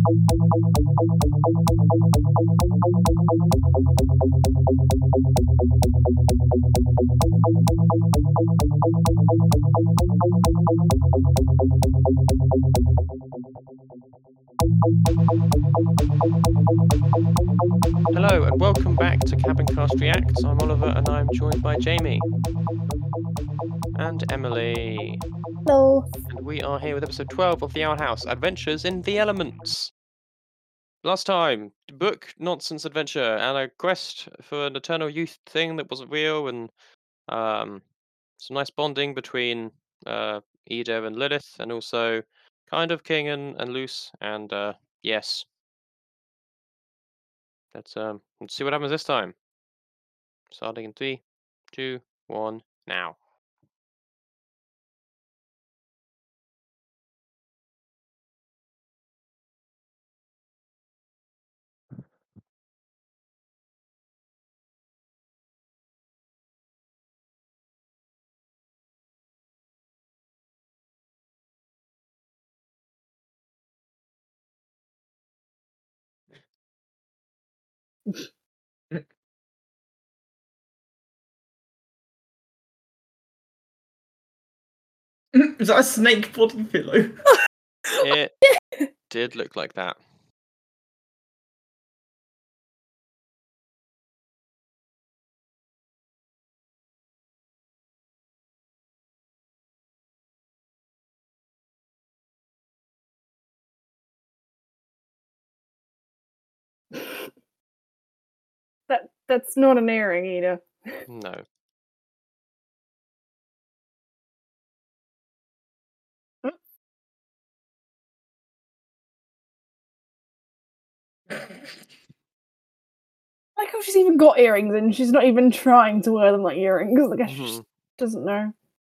Hello and welcome back to Cabincast Reacts. I'm Oliver and I'm joined by Jamie and Emily. Hello. And we are here with episode 12 of The Owl House, Adventures in the Elements. Last time, book nonsense adventure and a quest for an eternal youth thing that wasn't real, and some nice bonding between Ida and Lilith, and also kind of King and Luce, and yes. Let's see what happens this time. Starting in 3, 2, 1, now. Is that a snake body pillow? It did look like that. That's not an earring either. No. Like how she's even got earrings and she's not even trying to wear them like earrings. Like I Mhm. just doesn't know.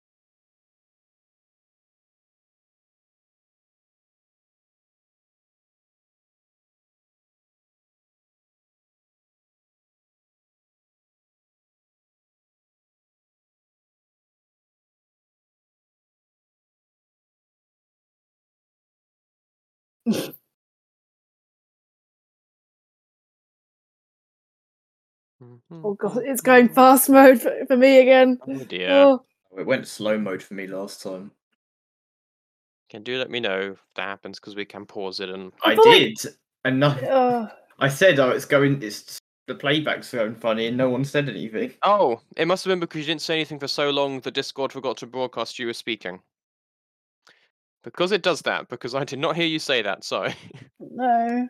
Oh god, it's going fast mode for me again. Oh dear. Oh, It went slow mode for me last time. Do let me know if that happens because we can pause it and. I feel like- did, and no, I said, it's the playback's going funny, and no one said anything. Oh, it must have been because you didn't say anything for so long that Discord forgot to broadcast you were speaking. Because it does that, because I did not hear you say that, sorry. no.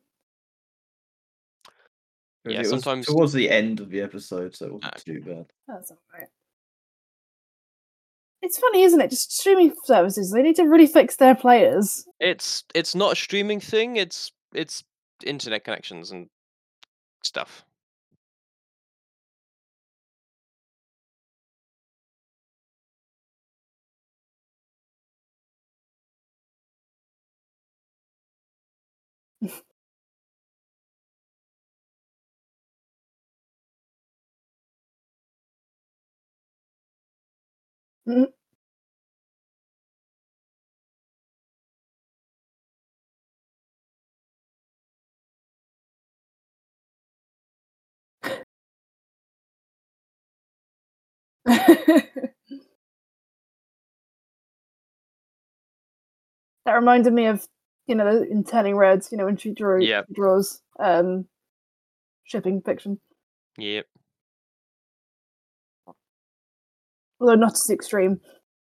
Yeah, It was sometimes- towards the end of the episode, so it wasn't Okay. too bad. That's alright. It's funny, isn't it? Just streaming services, they need to really fix their players. It's not a streaming thing, it's internet connections and stuff. Mhm. That reminded me of, in Turning Reds, when she Yep. draws shipping fiction. Yep. Although not as extreme.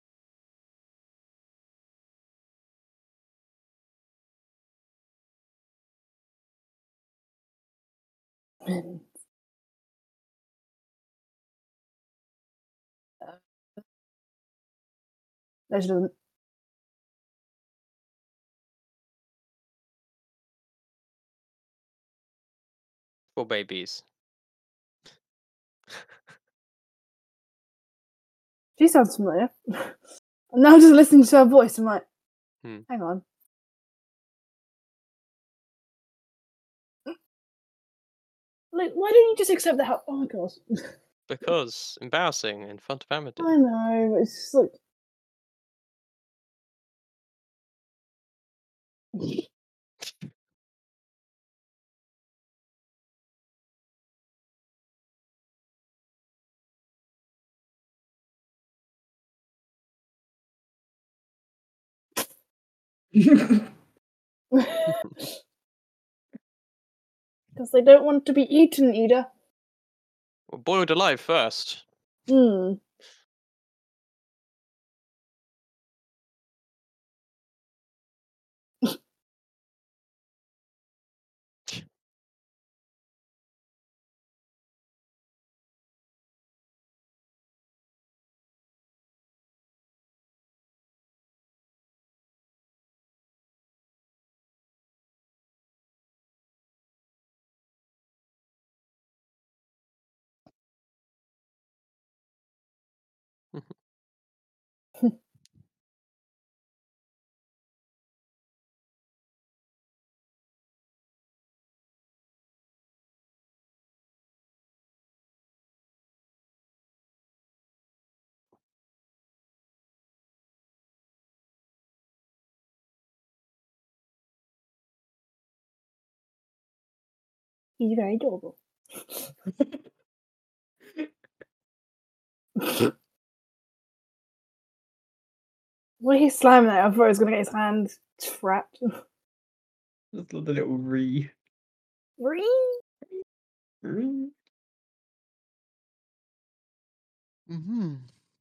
No, she doesn't. For babies. She sounds familiar. And now just listening to her voice, I'm like, hang on. Like, why don't you just accept the help? Oh my god. Because embarrassing in front of Amity. I know, it's just like. Because they don't want to be eaten, Ida. Well, boiled alive first. Hmm. He's very adorable. What he's slamming at, I thought he was going to get his hand trapped. Just love the little re. Mm-hmm.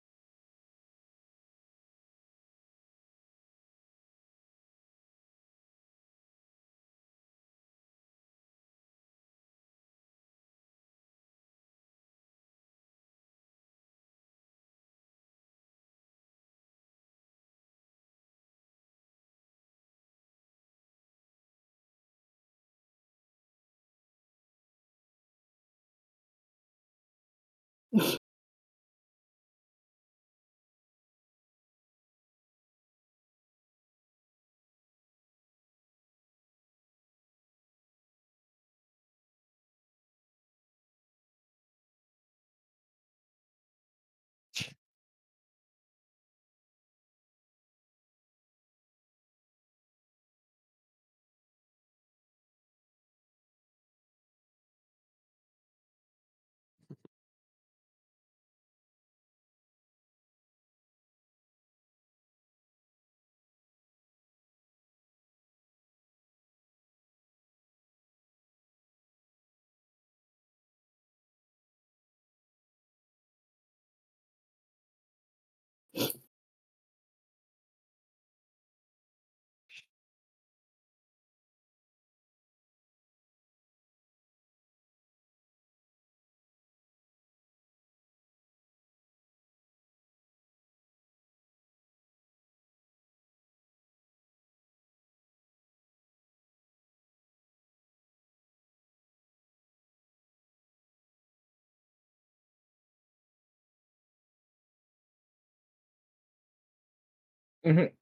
Mhm.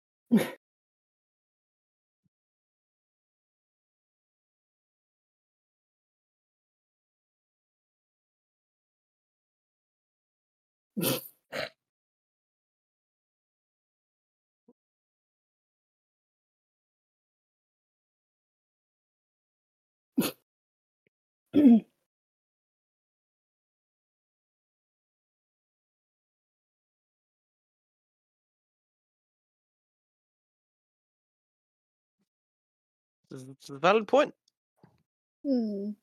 It's a valid point. Hmm.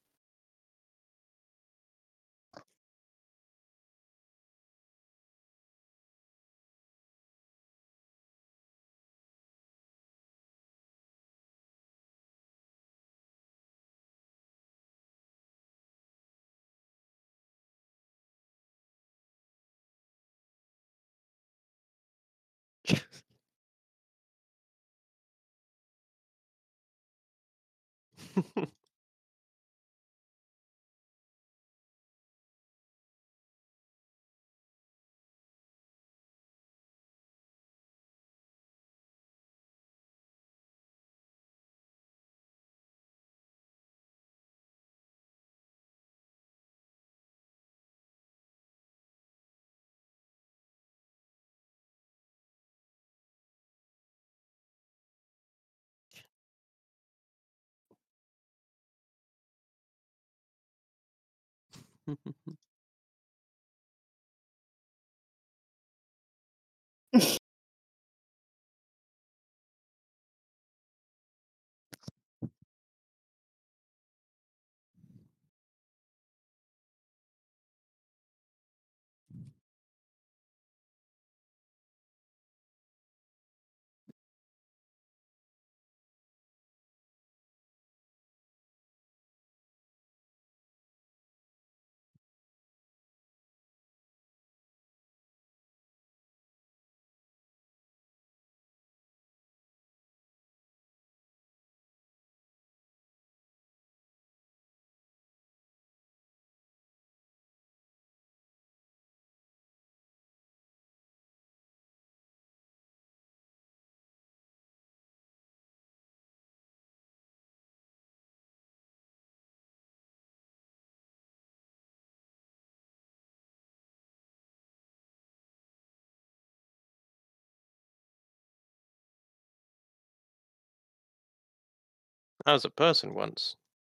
as a person once.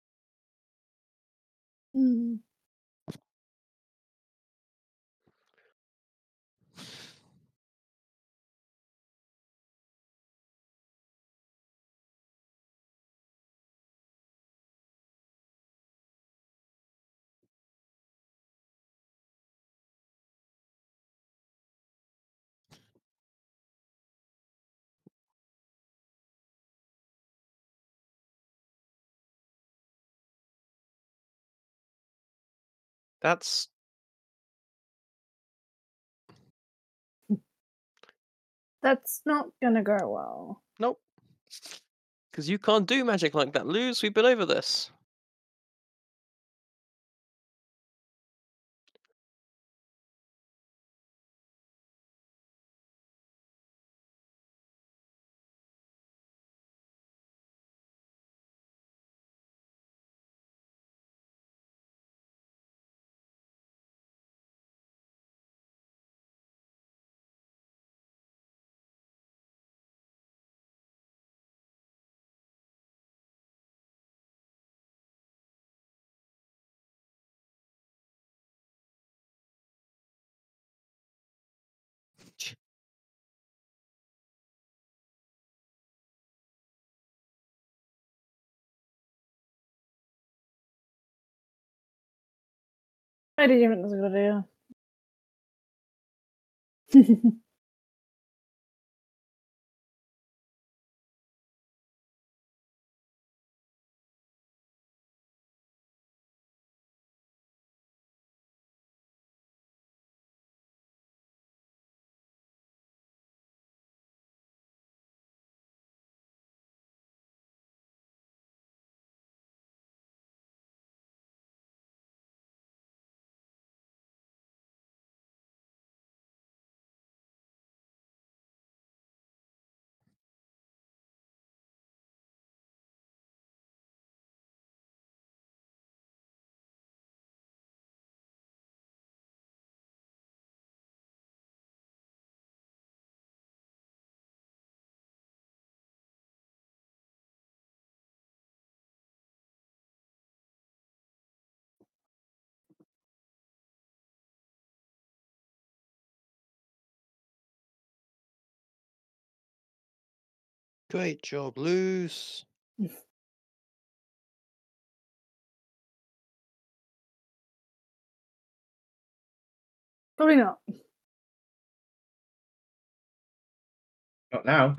Mm. That's That's not gonna go well. nope. Because you can't do magic like that, Luz. We've been over this. I didn't think that's a good idea. Great job, Luz. Probably not. Not now.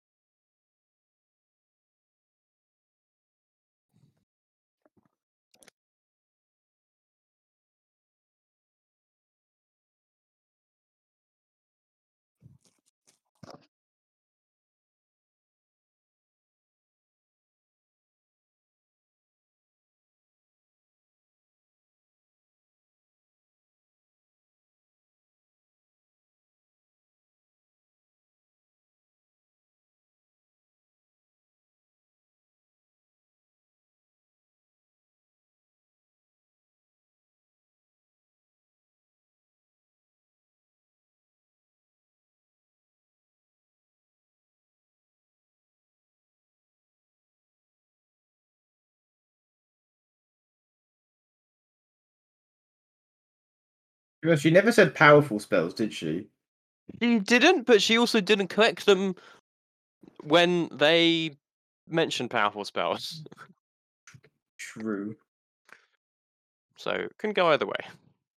Well, she never said powerful spells, did she? She didn't, but she also didn't collect them when they mentioned powerful spells. True. So, can go either way.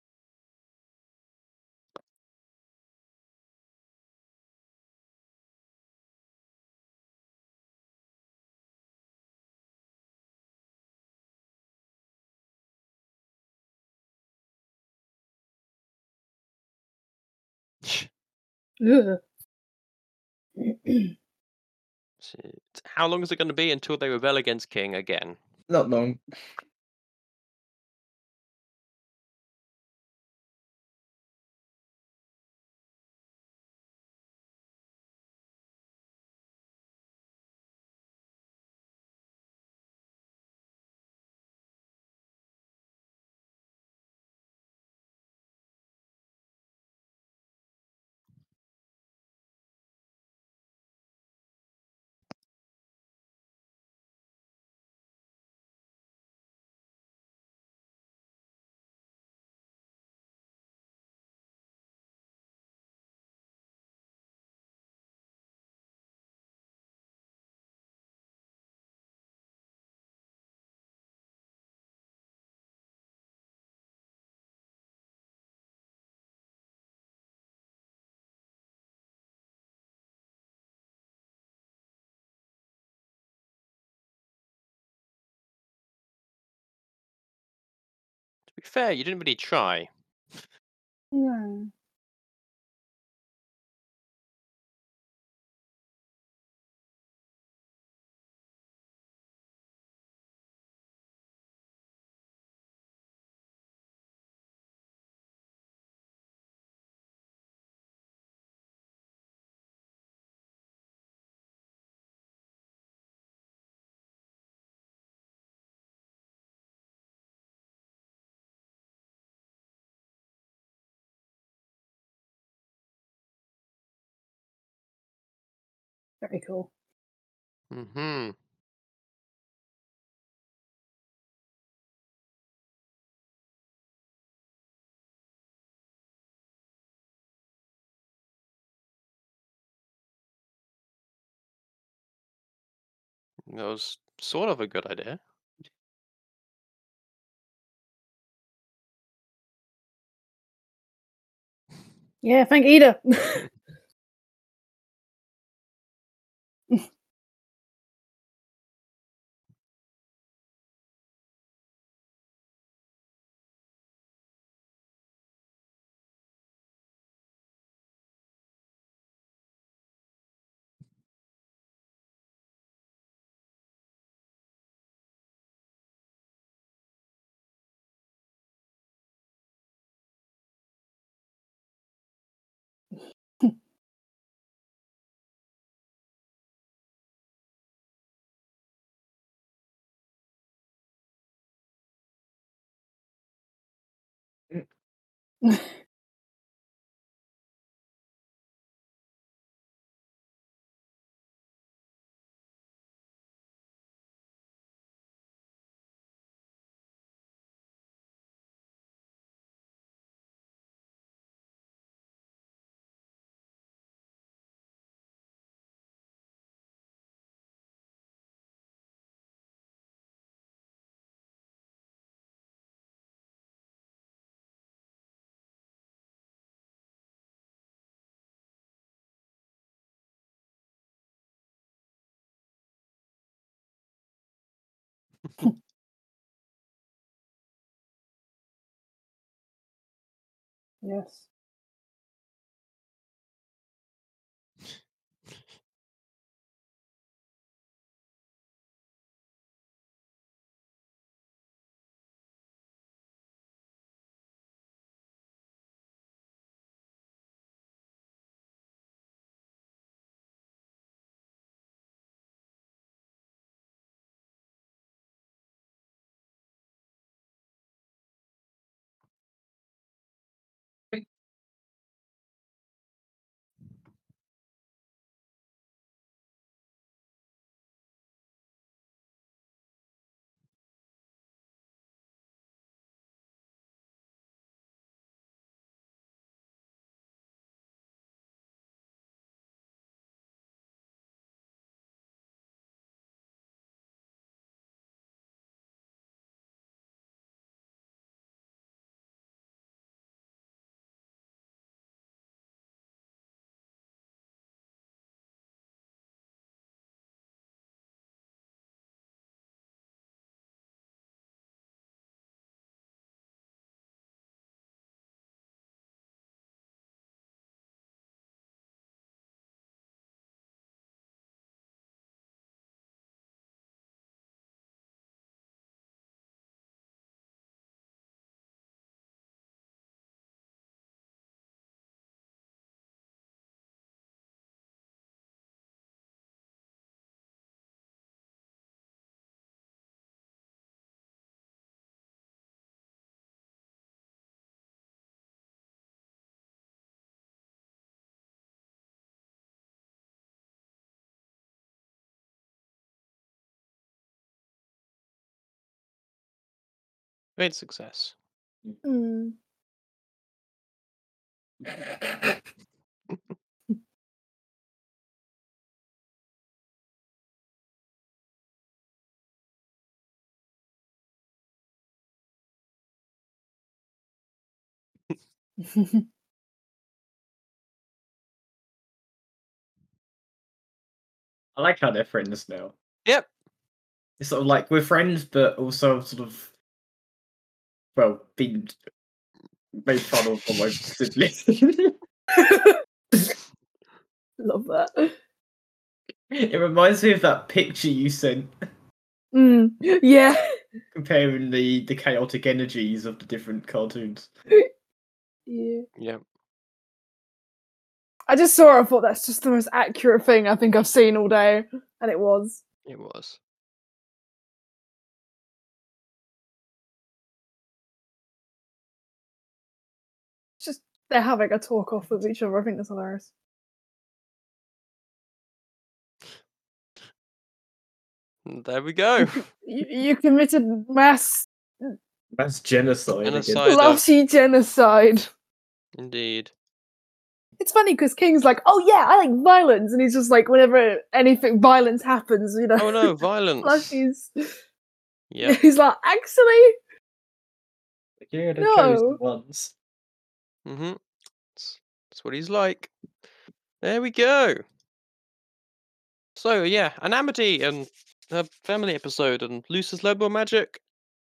Ugh. Shit. How long is it going to be until they rebel against King again? Not long. be fair, you didn't really try. No. Very cool. Mm-hmm. That was sort of a good idea. Yeah, thank Ida. Yes. Great success. Mm. I like how they're friends now. Yep. It's sort of like we're friends, but also sort of been made fun of by my siblings. Love that. It reminds me of that picture you sent. Yeah. Comparing the chaotic energies of the different cartoons. Yeah. Yeah. I just saw it, I thought that's just the most accurate thing I think I've seen all day. And it was. It was. It's just they're having a talk off with each other. I think that's hilarious. There we go. You committed mass genocide. Genocide. Lassie genocide. Indeed. It's funny because King's like, oh yeah, I like violence, and he's just like, whenever anything violence happens, you know. Oh no, violence. Lassie's. Yeah. He's like, actually, Yeah, the No. chosen ones. Mm-hmm. That's what he's like. There we go. So yeah, an Amity and her family episode and Luce's Lobo magic.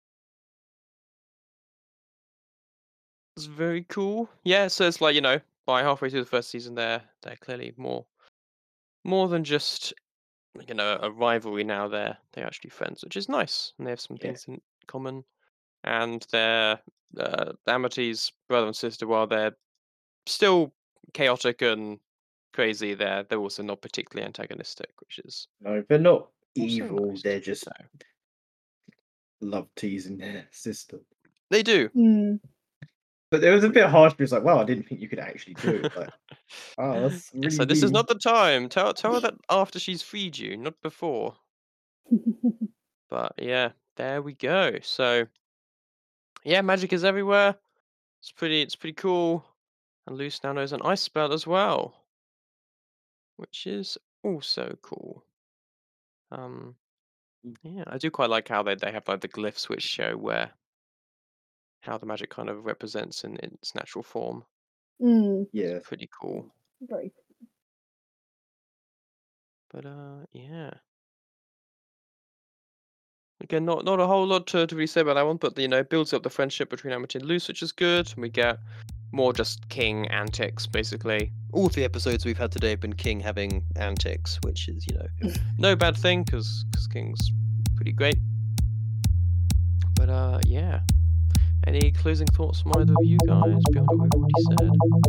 It's very cool. Yeah, so it's like, by halfway through the first season they're clearly more than just a rivalry now. They're actually friends, which is nice. And they have some things in common. And they're Amity's brother and sister, while they're still chaotic and crazy, they're also not particularly antagonistic, which is No, they're not also evil. nice. They're just So, love teasing their sister. they do. But there was a bit harsh. It was like, wow, I didn't think you could actually do it. Like, oh, that's really So this is mean. not the time. Tell her that after she's freed you, not before. But yeah, there we go. So yeah, magic is everywhere. It's pretty cool. And Luce now knows an ice spell as well, which is also cool. Yeah, I do quite like how they have like the glyphs which show how the magic kind of represents in its natural form. Yeah, It's pretty cool. Very. But yeah. Again, not a whole lot to really say about that one, but it builds up the friendship between Amity and Luce, which is good. And we get more just King antics, basically. All 3 episodes we've had today have been King having antics, which is, no bad thing, because King's pretty great. But yeah. Any closing thoughts from either of you guys beyond what we've already said?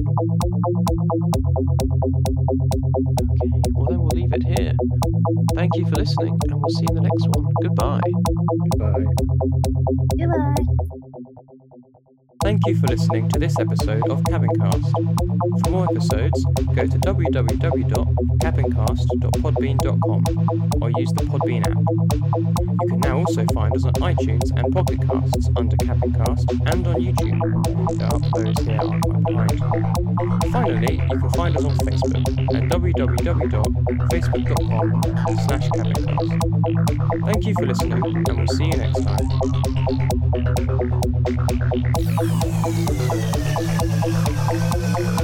Okay, well then we'll leave it here. Thank you for listening, and we'll see you in the next one. Goodbye. goodbye. Goodbye. Thank you for listening to this episode of Cabincast. For more episodes, go to www.cabincast.podbean.com or use the Podbean app. You can now also find us on iTunes and Pocket Casts under Cabincast and on YouTube. The uploads here are quite behind. Finally, you can find us on Facebook at www.facebook.com/Cabincast. Thank you for listening, and we'll see you next time.